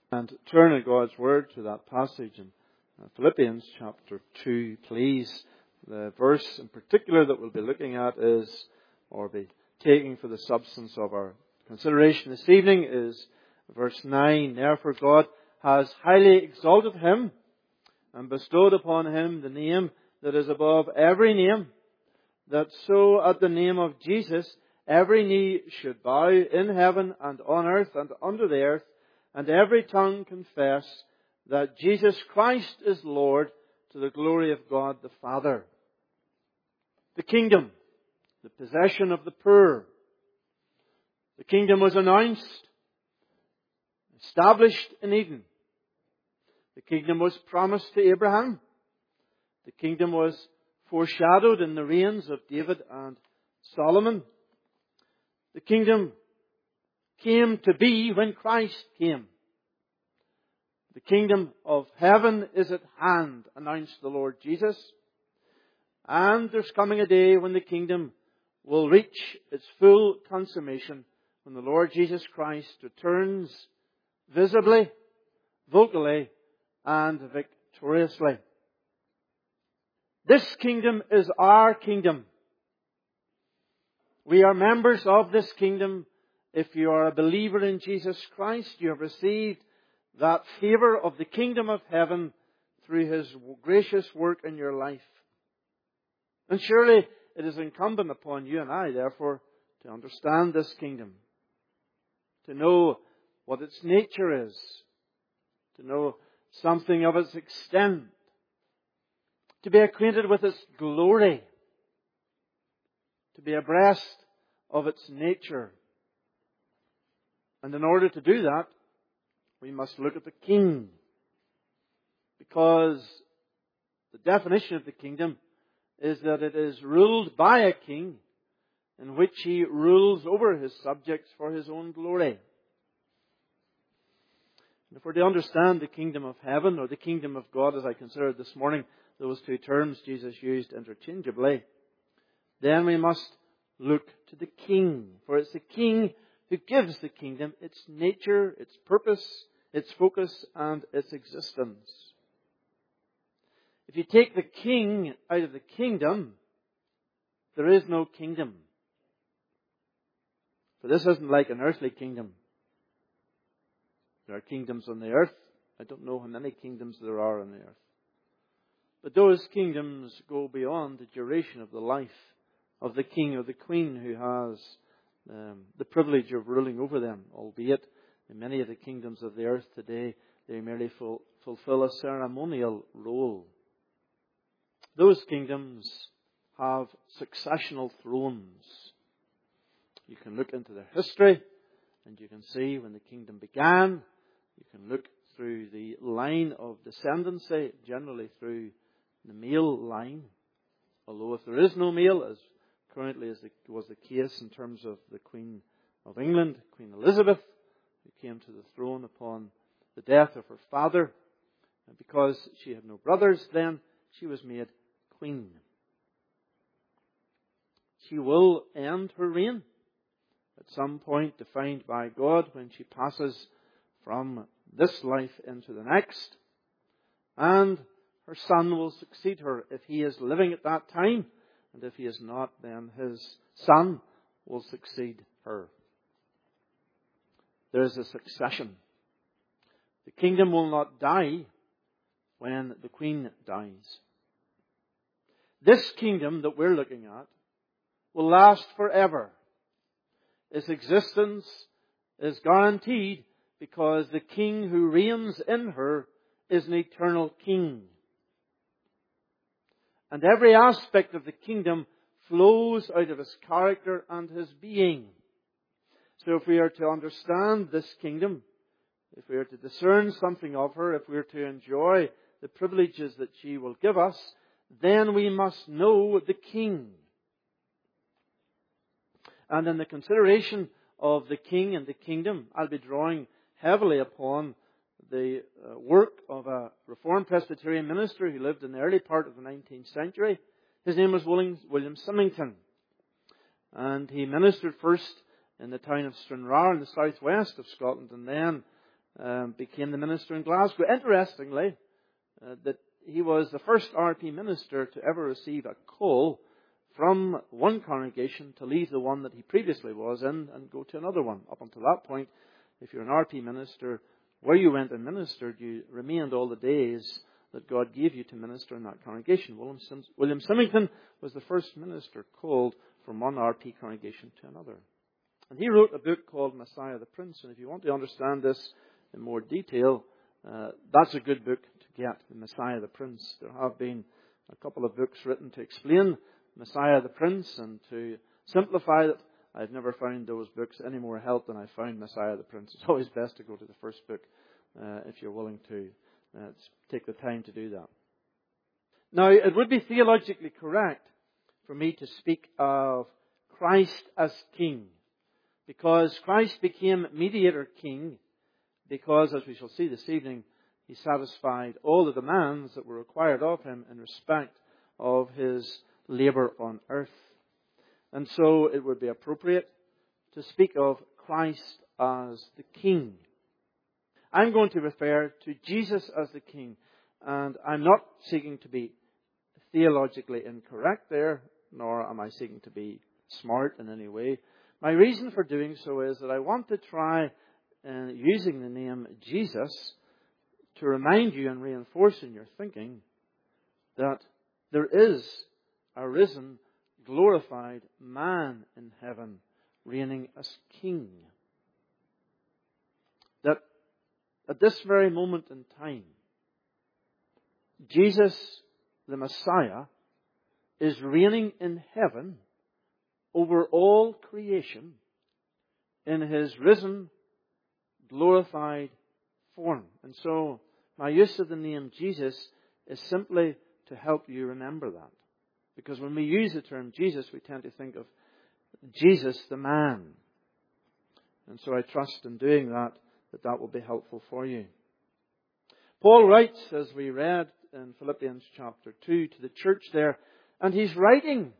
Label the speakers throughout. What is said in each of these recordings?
Speaker 1: And turn in God's Word to that passage in Philippians chapter 2, please. The verse in particular that we'll be looking at is, or be taking for the substance of our consideration this evening, is verse 9. Therefore God has highly exalted him and bestowed upon him the name that is above every name, that so at the name of Jesus every knee should bow in heaven and on earth and under the earth, and every tongue confess that Jesus Christ is Lord, to the glory of God the Father. The kingdom, the possession of the poor. The kingdom was announced, established in Eden. The kingdom was promised to Abraham. The kingdom was foreshadowed in the reigns of David and Solomon. The kingdom came to be when Christ came. The kingdom of heaven is at hand, announced the Lord Jesus. And there's coming a day when the kingdom will reach its full consummation, when the Lord Jesus Christ returns visibly, vocally, and victoriously. This kingdom is our kingdom. We are members of this kingdom. If you are a believer in Jesus Christ, you have received that favour of the kingdom of heaven through His gracious work in your life. And surely it is incumbent upon you and I, therefore, to understand this kingdom, to know what its nature is, to know something of its extent, to be acquainted with its glory, to be abreast of its nature. And in order to do that, we must look at the king. Because the definition of the kingdom is that it is ruled by a king, in which he rules over his subjects for his own glory. And if we're to understand the kingdom of heaven, or the kingdom of God, as I considered this morning, those two terms Jesus used interchangeably, then we must look to the king. For it's the king who gives the kingdom its nature, its purpose, its focus, and its existence. If you take the king out of the kingdom, there is no kingdom. For this isn't like an earthly kingdom. There are kingdoms on the earth. I don't know how many kingdoms there are on the earth. But those kingdoms go beyond the duration of the life of the king or the queen who has the privilege of ruling over them, albeit in many of the kingdoms of the earth today they merely fulfill a ceremonial role. Those kingdoms have successional thrones. You can look into their history and you can see when the kingdom began. You can look through the line of descendancy, generally through the male line. Although if there is no male, as currently was the case in terms of the Queen of England, Queen Elizabeth, who came to the throne upon the death of her father. And because she had no brothers then, she was made queen. She will end her reign at some point defined by God when she passes from this life into the next. And her son will succeed her if he is living at that time. And if he is not, then his son will succeed her. There is a succession. The kingdom will not die when the queen dies. This kingdom that we're looking at will last forever. Its existence is guaranteed because the king who reigns in her is an eternal king. And every aspect of the kingdom flows out of his character and his being. So if we are to understand this kingdom, if we are to discern something of her, if we are to enjoy the privileges that she will give us, then we must know the king. And in the consideration of the king and the kingdom, I'll be drawing heavily upon the work of a Reformed Presbyterian minister who lived in the early part of the 19th century. His name was William Symington. And he ministered first in the town of Stranraer in the southwest of Scotland, and then became the minister in Glasgow. Interestingly, that he was the first RP minister to ever receive a call from one congregation to leave the one that he previously was in and go to another one. Up until that point, if you're an RP minister, where you went and ministered, you remained all the days that God gave you to minister in that congregation. William Symington was the first minister called from one RP congregation to another. And he wrote a book called Messiah the Prince. And if you want to understand this in more detail, that's a good book to get, the Messiah the Prince. There have been a couple of books written to explain Messiah the Prince and to simplify it. I've never found those books any more help than I found Messiah the Prince. It's always best to go to the first book if you're willing to take the time to do that. Now, it would be theologically correct for me to speak of Christ as King, because Christ became mediator King because, as we shall see this evening, He satisfied all the demands that were required of Him in respect of His labour on earth. And so it would be appropriate to speak of Christ as the King. I'm going to refer to Jesus as the King, and I'm not seeking to be theologically incorrect there, nor am I seeking to be smart in any way. My reason for doing so is that I want to try using the name Jesus to remind you and reinforce in your thinking that there is a risen, glorified man in heaven reigning as King. That at this very moment in time, Jesus, the Messiah, is reigning in heaven over all creation in His risen, glorified form. And so, my use of the name Jesus is simply to help you remember that. Because when we use the term Jesus, we tend to think of Jesus the man. And so I trust in doing that, that will be helpful for you. Paul writes, as we read in Philippians chapter 2, to the church there, and he's writing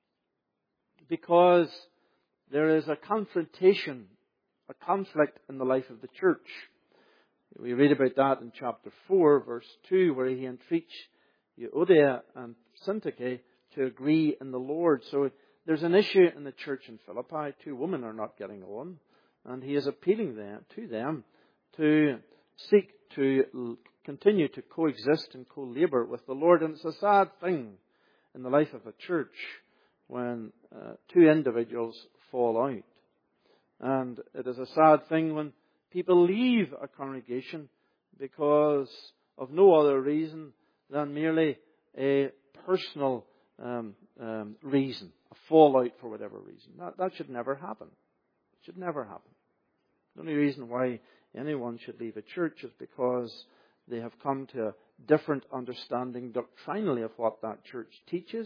Speaker 1: because there is a confrontation, a conflict in the life of the church. We read about that in chapter 4, verse 2, where he entreats Euodia and Syntyche to agree in the Lord. So there's an issue in the church in Philippi. Two women are not getting on, and he is appealing to them to seek to continue to coexist and co-labour with the Lord. And it's a sad thing in the life of a church when two individuals fall out. And it is a sad thing when people leave a congregation because of no other reason than merely a personal reason, a fallout for whatever reason. That should never happen. It should never happen. The only reason why anyone should leave a church is because they have come to a different understanding doctrinally of what that church teaches,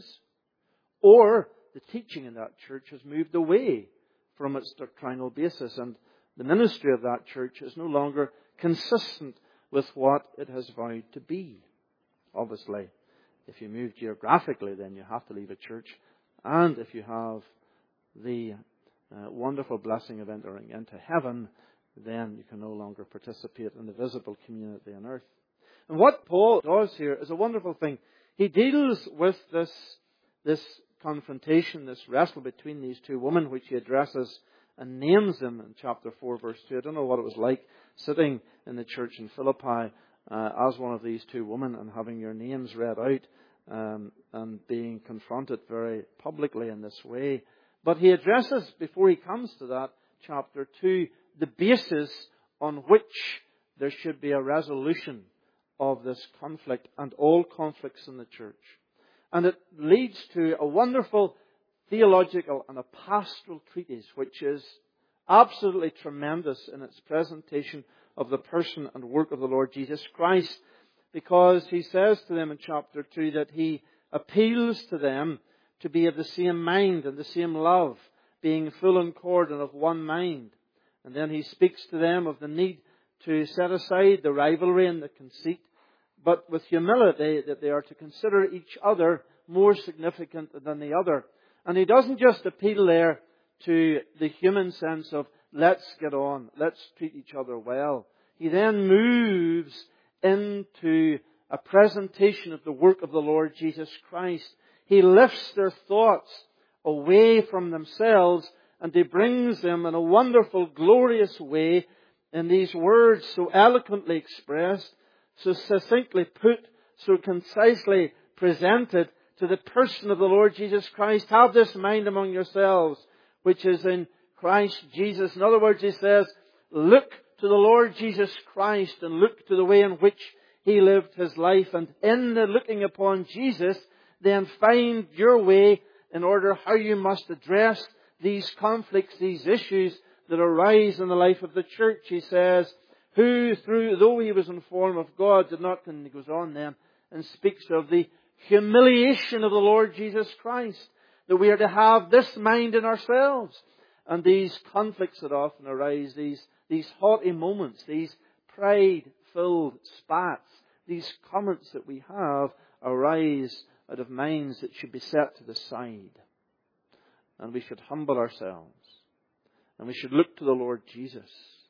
Speaker 1: or the teaching in that church has moved away from its doctrinal basis, and the ministry of that church is no longer consistent with what it has vowed to be. Obviously, if you move geographically, then you have to leave a church. And if you have the wonderful blessing of entering into heaven, then you can no longer participate in the visible community on earth. And what Paul does here is a wonderful thing. He deals with this confrontation, this wrestle between these two women, which he addresses and names them in chapter 4, verse 2. I don't know what it was like sitting in the church in Philippi as one of these two women and having your names read out and being confronted very publicly in this way. But he addresses, before he comes to that, chapter 2, the basis on which there should be a resolution of this conflict and all conflicts in the church. And it leads to a wonderful theological and a pastoral treatise, which is absolutely tremendous in its presentation of the person and work of the Lord Jesus Christ, because he says to them in chapter 2 that he appeals to them to be of the same mind and the same love, being full in accord and of one mind. And then he speaks to them of the need to set aside the rivalry and the conceit, but with humility, that they are to consider each other more significant than the other. And he doesn't just appeal there to the human sense of let's get on, let's treat each other well. he then moves into a presentation of the work of the Lord Jesus Christ. He lifts their thoughts away from themselves and he brings them in a wonderful, glorious way in these words so eloquently expressed, so succinctly put, so concisely presented to the person of the Lord Jesus Christ. Have this mind among yourselves, which is in Christ Jesus. In other words, he says, look to the Lord Jesus Christ and look to the way in which he lived his life. And in the looking upon Jesus, then find your way in order how you must address these conflicts, these issues that arise in the life of the church. He says, who though he was in form of God, did not, and he goes on then, and speaks of the humiliation of the Lord Jesus Christ, that we are to have this mind in ourselves. And these conflicts that often arise, these haughty moments, these pride-filled spats, these comments that we have arise out of minds that should be set to the side. And we should humble ourselves. And we should look to the Lord Jesus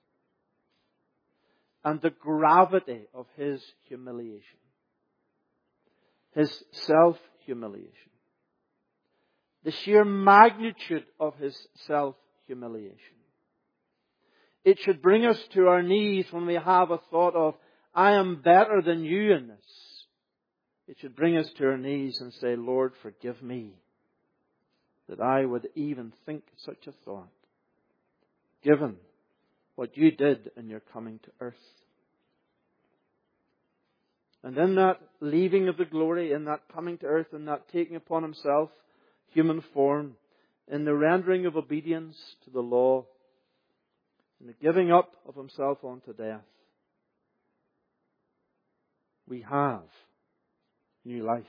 Speaker 1: and the gravity of his humiliation, his self-humiliation, the sheer magnitude of his self-humiliation. It should bring us to our knees when we have a thought of, I am better than you in this. It should bring us to our knees and say, Lord, forgive me that I would even think such a thought, given what you did in your coming to earth. And in that leaving of the glory, in that coming to earth, in that taking upon himself human form, in the rendering of obedience to the law, in the giving up of himself unto death, we have new life.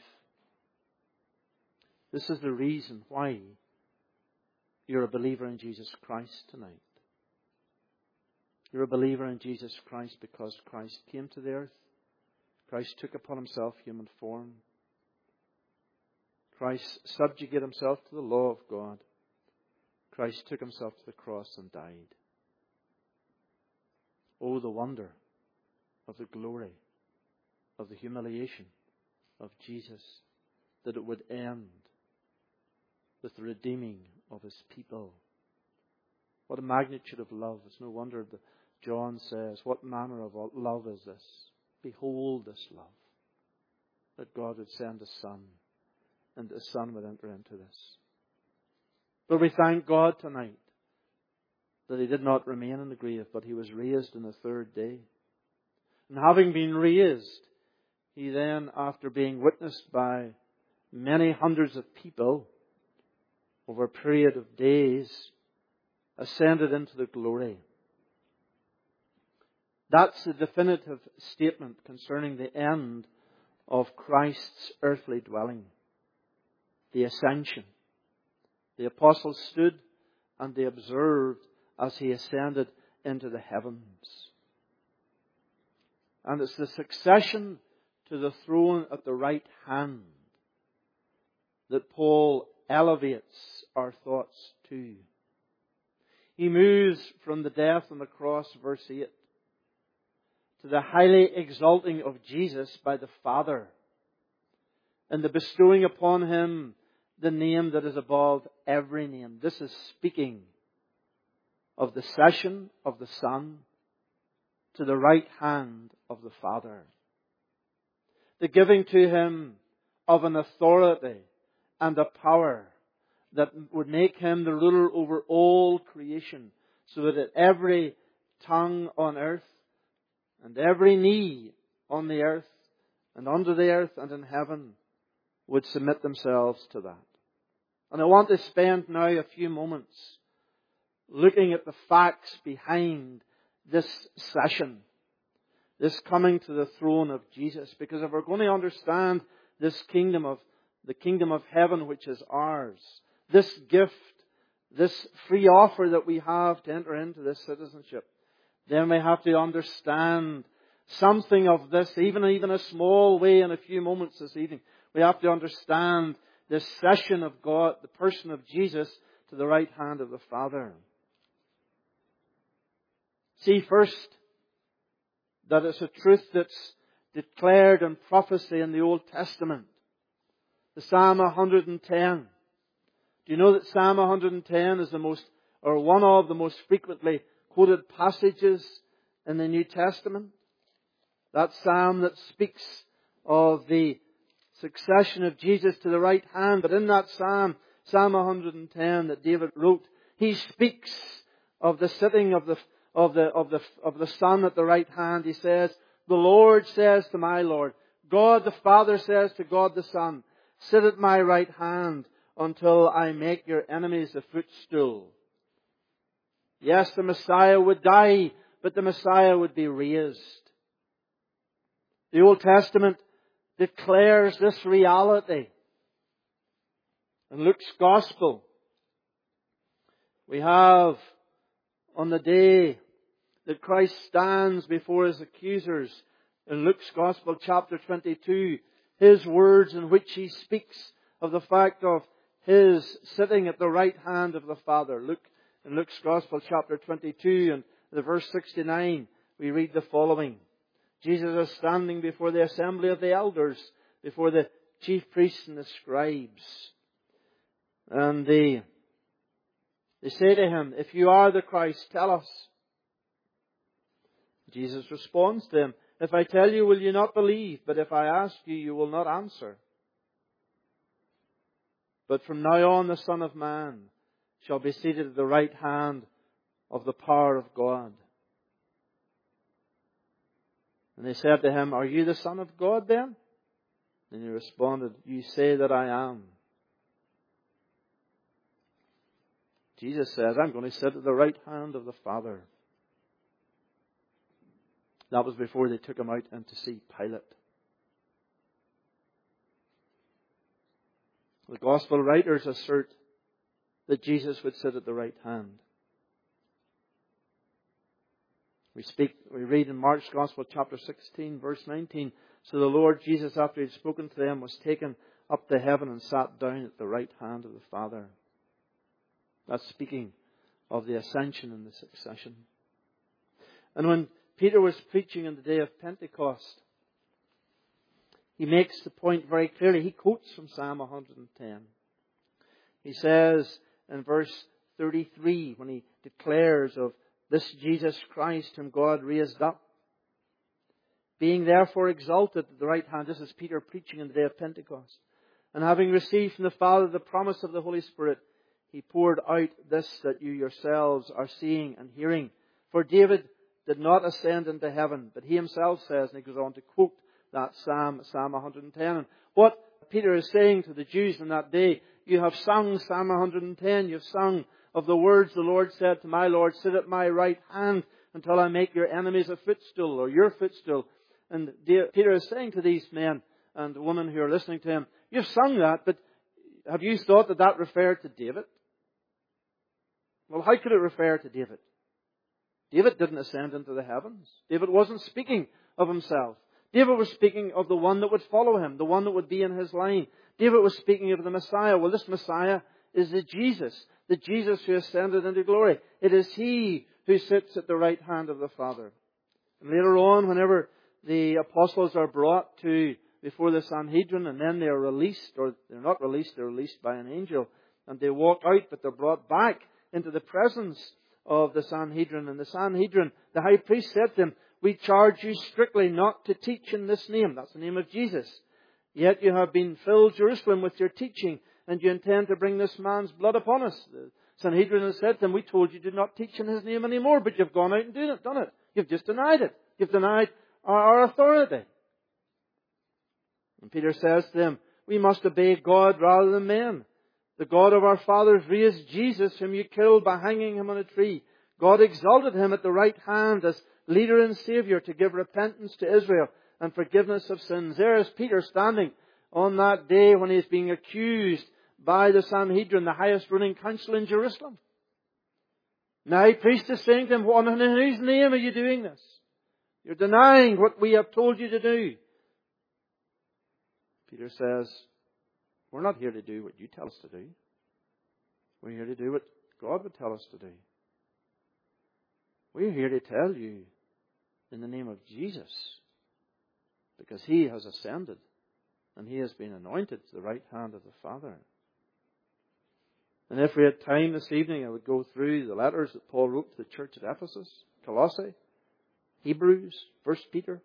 Speaker 1: This is the reason why you're a believer in Jesus Christ tonight. You're a believer in Jesus Christ because Christ came to the earth. Christ took upon himself human form. Christ subjugated himself to the law of God. Christ took himself to the cross and died. Oh, the wonder of the glory of the humiliation of Jesus, that it would end with the redeeming of his people. What a magnitude of love. It's no wonder that John says, what manner of love is this? Behold this love, that God would send a Son, and the Son would enter into this. But we thank God tonight that he did not remain in the grave, but he was raised on the third day. And having been raised, he then, after being witnessed by many hundreds of people over a period of days, ascended into the glory. That's the definitive statement concerning the end of Christ's earthly dwelling. The ascension. The apostles stood and they observed as he ascended into the heavens. And it's the succession to the throne at the right hand that Paul elevates our thoughts to. He moves from the death on the cross, verse 8, to the highly exalting of Jesus by the Father, and the bestowing upon him the name that is above every name. This is speaking of the session of the Son to the right hand of the Father. The giving to him of an authority and a power that would make him the ruler over all creation, so that at every tongue on earth and every knee on the earth and under the earth and in heaven would submit themselves to that. And I want to spend now a few moments looking at the facts behind this session, this coming to the throne of Jesus. Because if we're going to understand this kingdom of the kingdom of heaven which is ours, this gift, this free offer that we have to enter into this citizenship, then we have to understand something of this, even a small way in a few moments this evening. We have to understand this session of God, the person of Jesus, to the right hand of the Father. See, first, that it's a truth that's declared in prophecy in the Old Testament. The Psalm 110. Do you know that Psalm 110 is one of the most frequently quoted passages in the New Testament? That psalm that speaks of the succession of Jesus to the right hand. But in that psalm, Psalm 110 that David wrote, he speaks of the sitting of the Son at the right hand. He says, the Lord says to my Lord, God the Father says to God the Son, sit at my right hand until I make your enemies a footstool. Yes, the Messiah would die, but the Messiah would be raised. The Old Testament declares this reality. In Luke's Gospel, we have on the day that Christ stands before His accusers, in Luke's Gospel chapter 22, His words in which He speaks of the fact of His sitting at the right hand of the Father. In Luke's Gospel chapter 22 and the verse 69, we read the following. Jesus is standing before the assembly of the elders, before the chief priests and the scribes. And they say to Him, if you are the Christ, tell us. Jesus responds to them, if I tell you, will you not believe? But if I ask you, you will not answer. But from now on the Son of Man shall be seated at the right hand of the power of God. And they said to Him, are you the Son of God then? And He responded, you say that I am. Jesus says, I'm going to sit at the right hand of the Father. That was before they took Him out and to see Pilate. The Gospel writers assert that Jesus would sit at the right hand. We read in Mark's Gospel chapter 16 verse 19, so the Lord Jesus, after He had spoken to them, was taken up to heaven and sat down at the right hand of the Father. That's speaking of the ascension and the succession. And when Peter was preaching on the day of Pentecost, he makes the point very clearly. He quotes from Psalm 110. He says in verse 33, when he declares of this Jesus Christ whom God raised up, being therefore exalted at the right hand. This is Peter preaching on the day of Pentecost. And having received from the Father the promise of the Holy Spirit, He poured out this that you yourselves are seeing and hearing. For David did not ascend into heaven, but he himself says, and he goes on to quote that Psalm 110. And what Peter is saying to the Jews in that day, you have sung Psalm 110, you have sung of the words the Lord said to my Lord, sit at my right hand until I make your enemies a footstool, or your footstool. And Peter is saying to these men and women who are listening to him, you've sung that, but have you thought that that referred to David? Well, how could it refer to David? David didn't ascend into the heavens. David wasn't speaking of himself. David was speaking of the one that would follow him, the one that would be in his line. David was speaking of the Messiah. Well, this Messiah is the Jesus who ascended into glory. It is He who sits at the right hand of the Father. And later on, whenever the apostles are brought before the Sanhedrin, and then they are released, or they're not released, they're released by an angel, and they walk out, but they're brought back into the presence of the Sanhedrin. And the Sanhedrin, the high priest said to them, we charge you strictly not to teach in this name. That's the name of Jesus. Yet you have been filled, Jerusalem, with your teaching, and you intend to bring this man's blood upon us. The Sanhedrin has said to them, we told you to not teach in His name anymore, but you've gone out and done it. You've just denied it. You've denied our authority. And Peter says to them, we must obey God rather than men. The God of our fathers raised Jesus, whom you killed by hanging Him on a tree. God exalted Him at the right hand as leader and Saviour to give repentance to Israel and forgiveness of sins. There is Peter standing on that day when he is being accused by the Sanhedrin, the highest ruling council in Jerusalem. Now, the priest is saying to him, in whose name are you doing this? You're denying what we have told you to do. Peter says, we're not here to do what you tell us to do. We're here to do what God would tell us to do. We're here to tell you in the name of Jesus, because He has ascended and He has been anointed to the right hand of the Father. And if we had time this evening, I would go through the letters that Paul wrote to the church at Ephesus, Colossae, Hebrews, 1 Peter,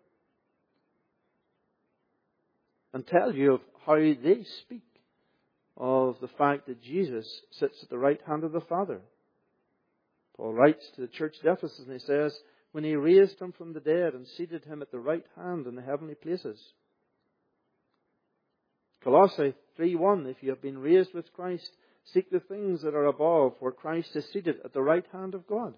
Speaker 1: and tell you of how they speak of the fact that Jesus sits at the right hand of the Father. Paul writes to the church at Ephesus and he says, when He raised Him from the dead and seated Him at the right hand in the heavenly places. Colossae 3:1, if you have been raised with Christ, seek the things that are above, where Christ is seated at the right hand of God.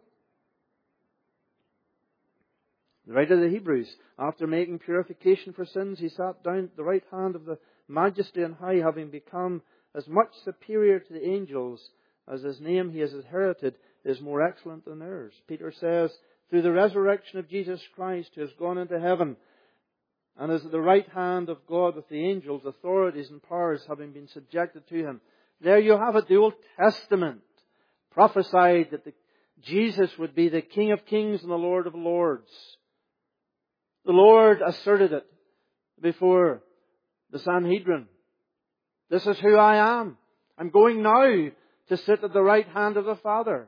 Speaker 1: The writer of the Hebrews, after making purification for sins, He sat down at the right hand of the Majesty on high, having become as much superior to the angels as His name He has inherited is more excellent than theirs. Peter says, through the resurrection of Jesus Christ, who has gone into heaven and is at the right hand of God with the angels, authorities and powers having been subjected to Him. There you have it. The Old Testament prophesied that Jesus would be the King of Kings and the Lord of Lords. The Lord asserted it before the Sanhedrin. This is who I am. I'm going now to sit at the right hand of the Father.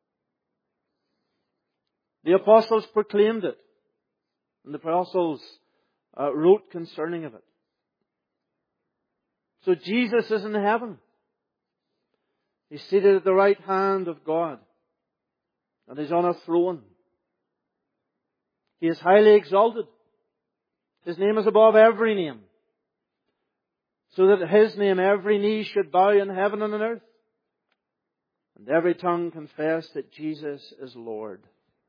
Speaker 1: The apostles proclaimed it. And the apostles wrote concerning of it. So Jesus is in heaven. He's seated at the right hand of God. And He's on a throne. He is highly exalted. His name is above every name. So that His name every knee should bow in heaven and on earth. And every tongue confess that Jesus is Lord.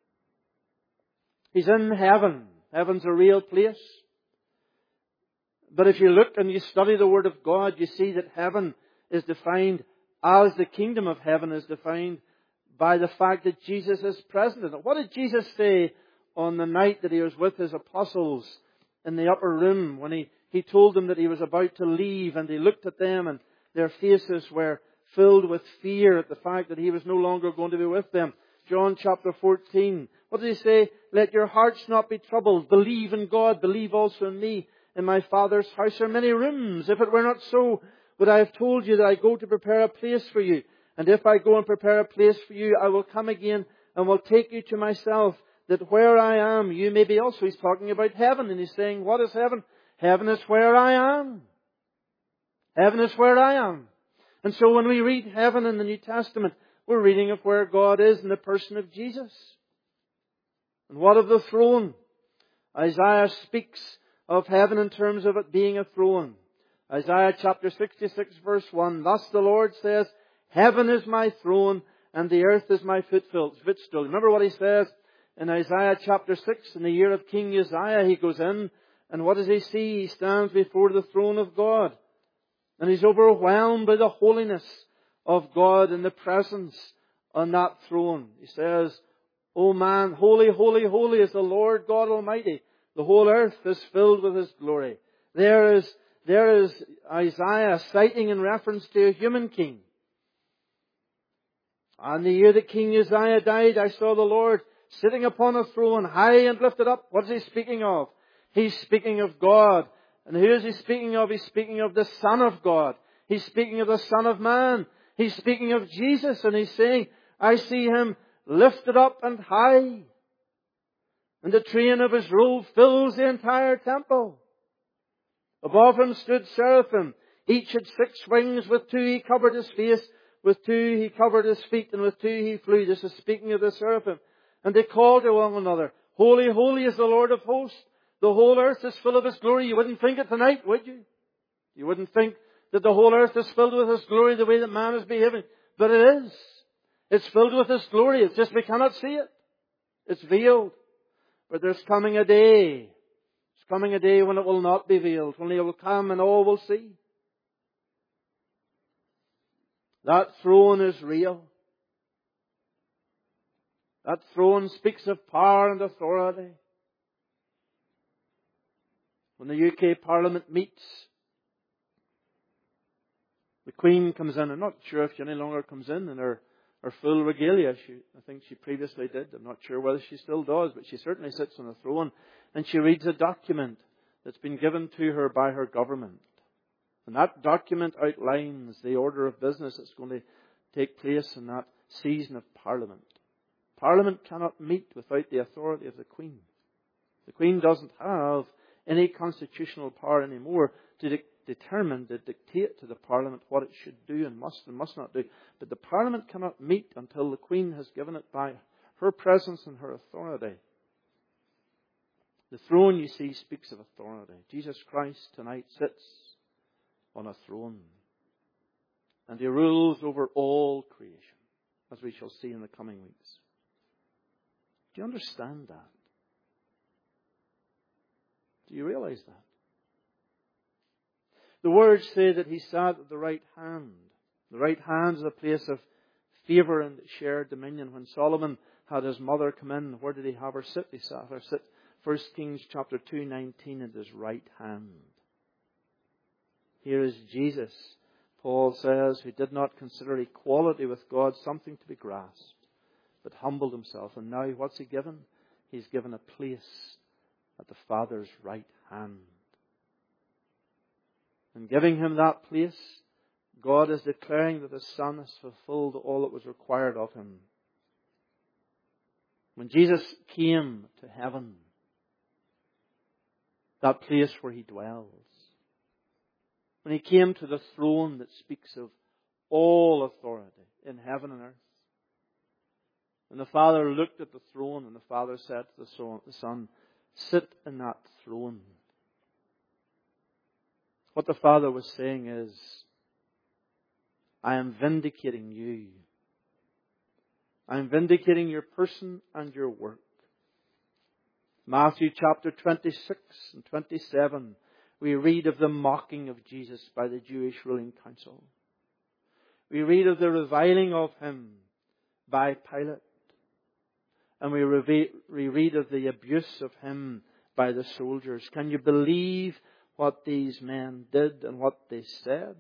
Speaker 1: He's in heaven. Heaven's a real place. But if you look and you study the Word of God, you see that heaven is defined as the kingdom of heaven is defined by the fact that Jesus is present in it. What did Jesus say on the night that He was with His apostles in the upper room when He told them that He was about to leave, and they looked at them and their faces were filled with fear at the fact that He was no longer going to be with them? John chapter 14. What did He say? Let your hearts not be troubled. Believe in God. Believe also in me. In my Father's house are many rooms. If it were not so, would I have told you that I go to prepare a place for you? And if I go and prepare a place for you, I will come again and will take you to myself, that where I am, you may be also. He's talking about heaven, and He's saying, what is heaven? Heaven is where I am. Heaven is where I am. And so when we read heaven in the New Testament, we're reading of where God is in the person of Jesus. And what of the throne? Isaiah speaks of heaven in terms of it being a throne. Isaiah chapter 66 verse 1. Thus the Lord says, heaven is my throne and the earth is my footstool. Remember what He says in Isaiah chapter 6, in the year of King Uzziah, he goes in, and what does he see? He stands before the throne of God. And he's overwhelmed by the holiness of God and the presence on that throne. He says, O man, holy, holy, holy is the Lord God Almighty. The whole earth is filled with His glory. There is Isaiah citing in reference to a human king. On the year that King Uzziah died, I saw the Lord sitting upon a throne, high and lifted up. What is He speaking of? He's speaking of God. And who is He speaking of? He's speaking of the Son of God. He's speaking of the Son of Man. He's speaking of Jesus, and He's saying, I see Him lifted up and high. And the train of His robe fills the entire temple. Above Him stood seraphim. Each had 6 wings. With 2 He covered His face. With 2 He covered His feet. And with 2 He flew. This is speaking of the seraphim. And they called to one another, Holy, holy is the Lord of hosts. The whole earth is full of His glory. You wouldn't think it tonight, would you? You wouldn't think that the whole earth is filled with His glory the way that man is behaving. But it is. It's filled with His glory. It's just we cannot see it. It's veiled. But there's coming a day. There's coming a day when it will not be veiled. When He will come and all will see. That throne is real. That throne speaks of power and authority. When the UK Parliament meets, the Queen comes in. I'm not sure if she any longer comes in her her full regalia. I think she previously did. I'm not sure whether she still does, but she certainly sits on a throne. And she reads a document that's been given to her by her government. And that document outlines the order of business that's going to take place in that season of Parliament. Parliament cannot meet without the authority of the Queen. The Queen doesn't have any constitutional power anymore to determine, to dictate to the Parliament what it should do and must not do. But the Parliament cannot meet until the Queen has given it by her presence and her authority. The throne, you see, speaks of authority. Jesus Christ tonight sits on a throne. And He rules over all creation, as we shall see in the coming weeks. Do you understand that? Do you realize that? The words say that He sat at the right hand. The right hand is a place of favour and shared dominion. When Solomon had his mother come in, where did he have her sit? He sat her sit. 1 Kings chapter 2:19 at His right hand. Here is Jesus, Paul says, who did not consider equality with God something to be grasped, but humbled Himself. And now what's He given? He's given a place at the Father's right hand. And giving Him that place, God is declaring that His Son has fulfilled all that was required of Him. When Jesus came to heaven, that place where He dwells, when He came to the throne that speaks of all authority in heaven and earth, and the Father looked at the throne, and the Father said to the Son, sit in that throne. What the Father was saying is, I am vindicating you. I am vindicating your person and your work. Matthew chapter 26 and 27, we read of the mocking of Jesus by the Jewish ruling council. We read of the reviling of Him by Pilate. And we read of the abuse of Him by the soldiers. Can you believe what these men did and what they said?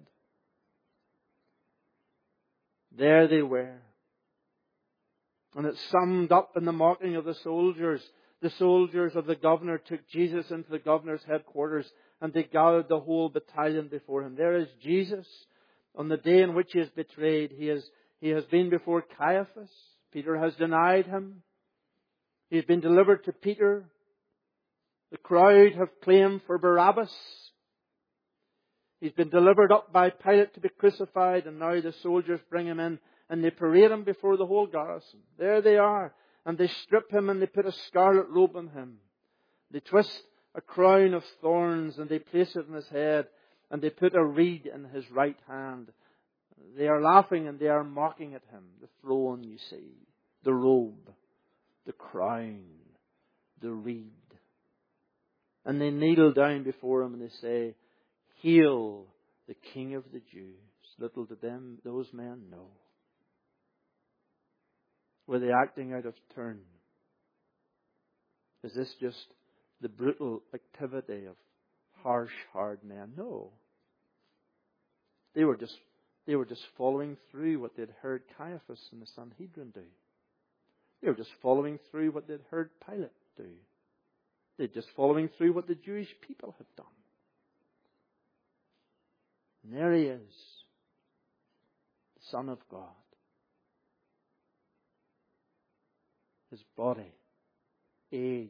Speaker 1: There they were. And it's summed up in the mocking of the soldiers. The soldiers of the governor took Jesus into the governor's headquarters, and they gathered the whole battalion before Him. There is Jesus on the day in which He is betrayed. He has been before Caiaphas. Peter has denied Him. He has been delivered to Peter. The crowd have claimed for Barabbas. He's been delivered up by Pilate to be crucified, and now the soldiers bring Him in and they parade Him before the whole garrison. There they are. And they strip Him and they put a scarlet robe on Him. They twist a crown of thorns and they place it on His head, and they put a reed in His right hand. They are laughing and they are mocking at Him. The throne, you see, the robe, the crown, the reed. And they kneel down before Him and they say, Hail the King of the Jews. Little did those men know. Were they acting out of turn? Is this just the brutal activity of harsh, hard men? No. They were just following through what they'd heard Caiaphas and the Sanhedrin do. They were just following through what they'd heard Pilate do. They're just following through what the Jewish people had done. And there He is, the Son of God. His body aged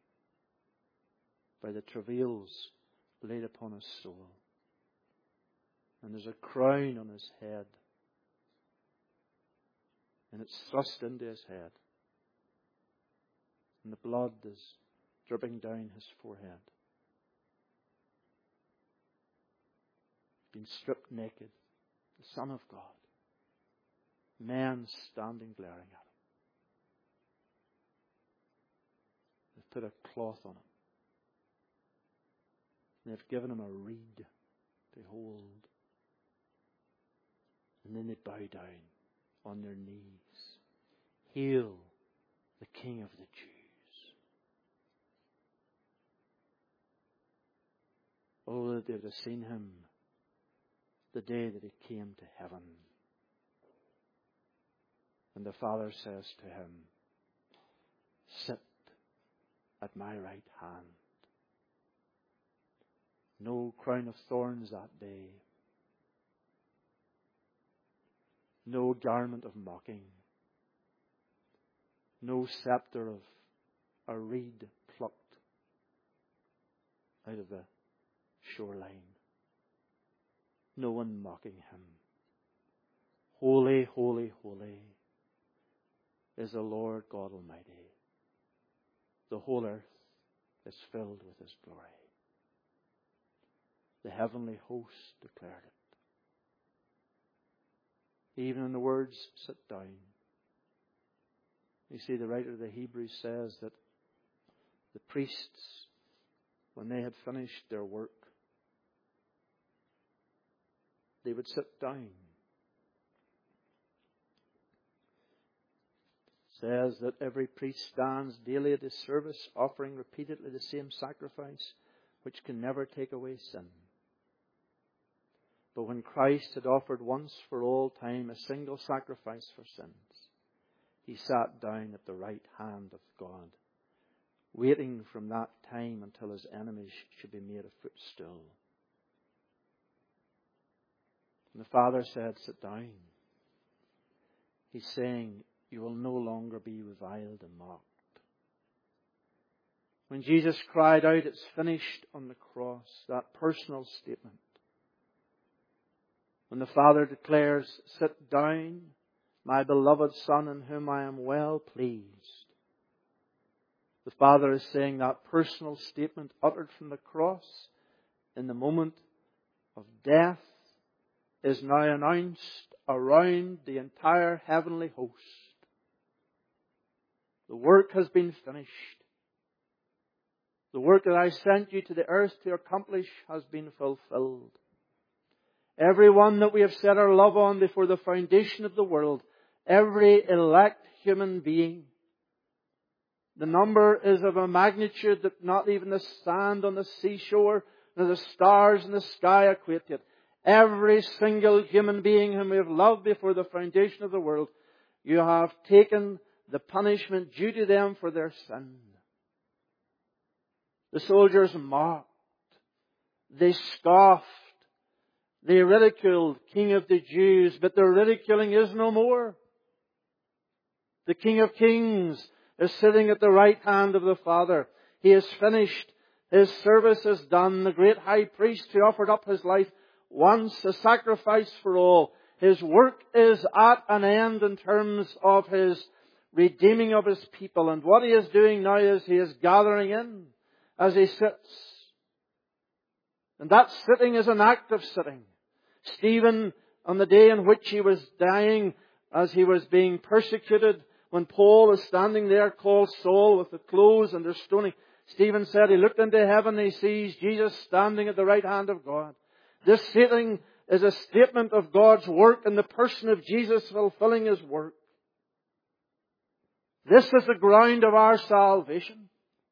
Speaker 1: by the travails laid upon His soul. And there's a crown on His head. And it's thrust into His head. And the blood is dripping down His forehead. Been stripped naked. The Son of God. Men standing glaring at Him. They've put a cloth on Him. And they've given Him a reed to hold. And then they bow down on their knees. Hail the King of the Jews. Oh, that they would have seen Him the day that He came to heaven. And the Father says to him, sit at my right hand. No crown of thorns that day. No garment of mocking. No scepter of a reed plucked out of the shoreline. No one mocking him. Holy, holy, holy is the Lord God Almighty. The whole earth is filled with His glory. The heavenly host declared it. Even in the words, sit down. You see, the writer of the Hebrews says that the priests, when they had finished their work, they would sit down. It says that every priest stands daily at his service, offering repeatedly the same sacrifice, which can never take away sin. But when Christ had offered once for all time a single sacrifice for sins, He sat down at the right hand of God, waiting from that time until His enemies should be made a footstool. And the Father said, sit down. He's saying, you will no longer be reviled and mocked. When Jesus cried out, it's finished on the cross, that personal statement. When the Father declares, sit down, my beloved Son in whom I am well pleased. The Father is saying that personal statement uttered from the cross in the moment of death is now announced around the entire heavenly host. The work has been finished. The work that I sent you to the earth to accomplish has been fulfilled. Everyone that we have set our love on before the foundation of the world, every elect human being, the number is of a magnitude that not even the sand on the seashore nor the stars in the sky equate it. Every single human being whom we have loved before the foundation of the world, you have taken the punishment due to them for their sin. The soldiers mocked. They scoffed. They ridiculed King of the Jews, but their ridiculing is no more. The King of Kings is sitting at the right hand of the Father. He has finished. His service is done. The great high priest who offered up his life once, a sacrifice for all. His work is at an end in terms of His redeeming of His people. And what He is doing now is He is gathering in as He sits. And that sitting is an act of sitting. Stephen, on the day in which he was dying, as he was being persecuted, when Paul is standing there called Saul with the clothes and they're stoning, Stephen said he looked into heaven and he sees Jesus standing at the right hand of God. This sitting is a statement of God's work in the person of Jesus fulfilling His work. This is the ground of our salvation.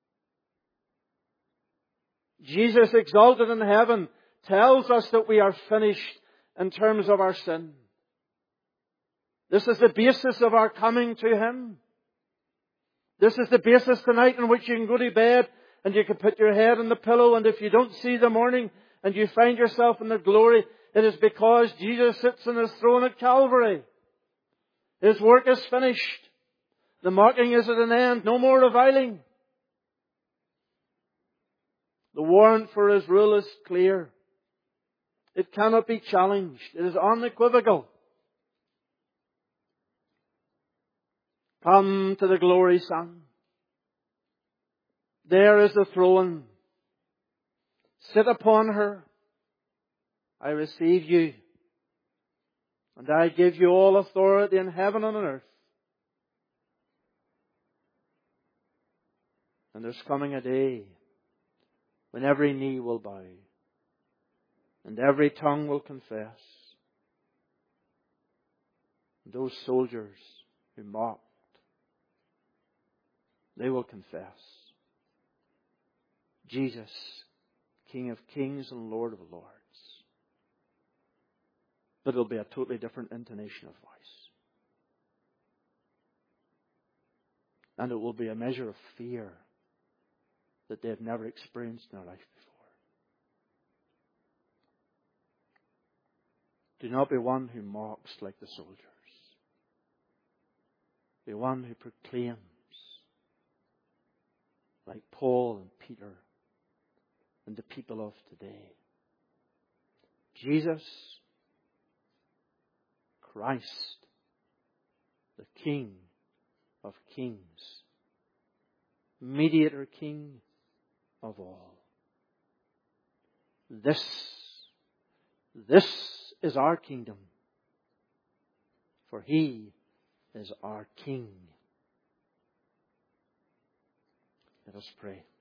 Speaker 1: Jesus, exalted in heaven, tells us that we are finished in terms of our sin. This is the basis of our coming to Him. This is the basis tonight in which you can go to bed and you can put your head on the pillow, and if you don't see the morning and you find yourself in the glory, it is because Jesus sits on His throne at Calvary. His work is finished. The mocking is at an end. No more reviling. The warrant for His rule is clear. It cannot be challenged. It is unequivocal. Come to the glory, Son. There is the throne. Sit upon her. I receive you. And I give you all authority in heaven and on earth. And there's coming a day when every knee will bow and every tongue will confess. And those soldiers who mocked, they will confess. Jesus, King of Kings and Lord of Lords. But it'll be a totally different intonation of voice. And it will be a measure of fear that they have never experienced in their life before. Do not be one who mocks like the soldiers. Be one who proclaims like Paul and Peter and the people of today. Jesus Christ, the King of kings, mediator King of all. This is our kingdom, for He is our King. Let us pray.